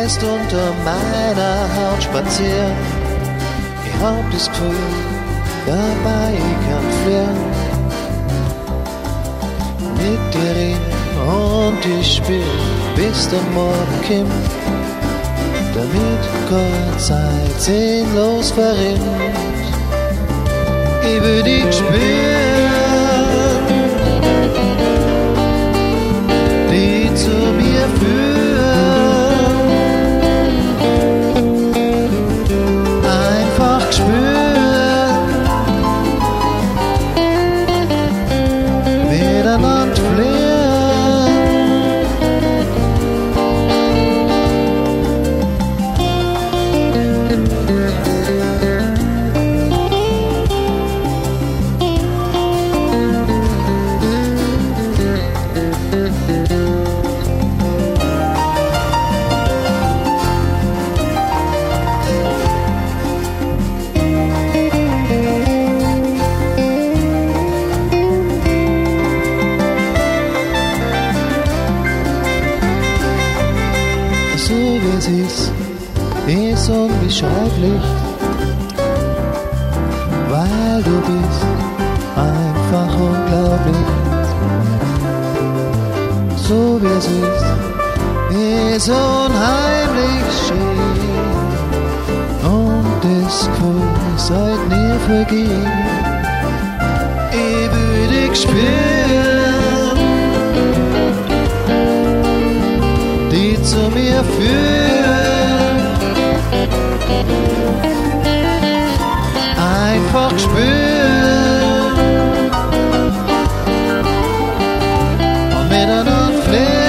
würdest unter meiner Haut spazieren. Ich hab das Gefühl, dabei ich kann fliehen. Mit dir reden und ich spiel, bis der Morgen kommt, damit keine Zeit sinnlos verrinnt. Ich will dich spüren, die zu mir führen. Einfach spüren, miteinander fliehen. So wie es ist unbeschreiblich, weil du bist einfach unglaublich. So wie es ist unheimlich schön und das Gefühl sollte nie vergehen. Ich will dich spüren, die zu mir führen. Einfach spüren und miteinander fliehen.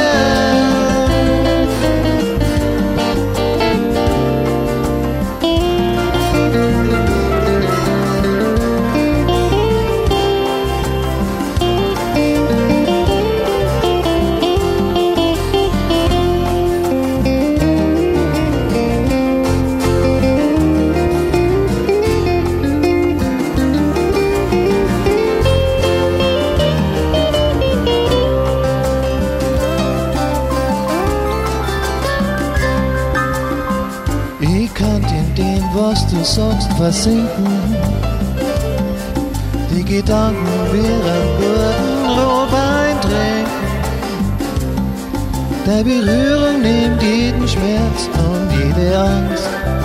Ich kann in dem, was du sagst, versinken. Die Gedanken wie einen guten Rotwein trinken. Deine Berührung nimmt jeden Schmerz und jede Angst,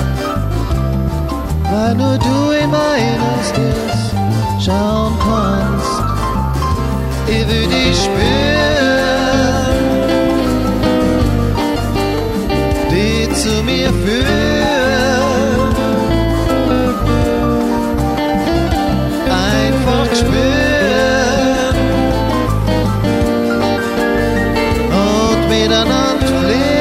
weil nur du in mein Innerstes schauen kannst. Ich will dich spüren, die zu mir führen. Einfach spüren und miteinander fliehen.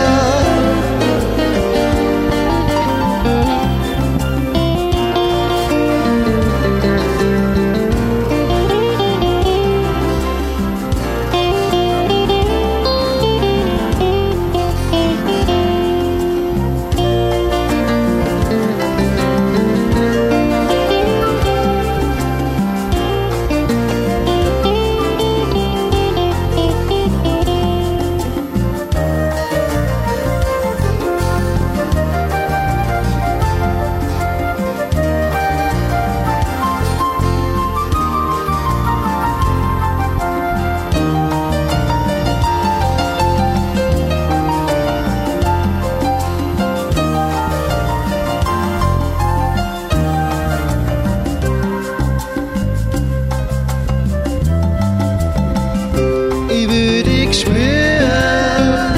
Ich will dich spüren,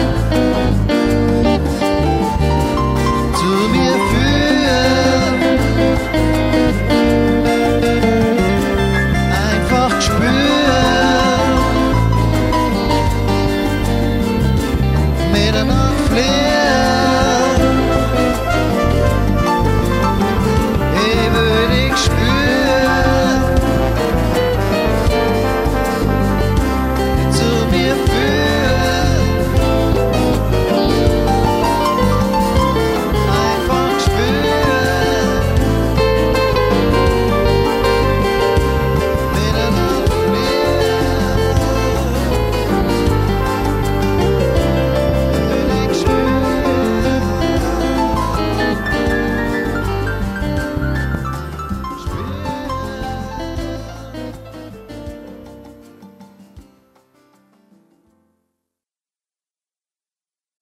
zu mir führen. Einfach spüren, miteinander fliehen.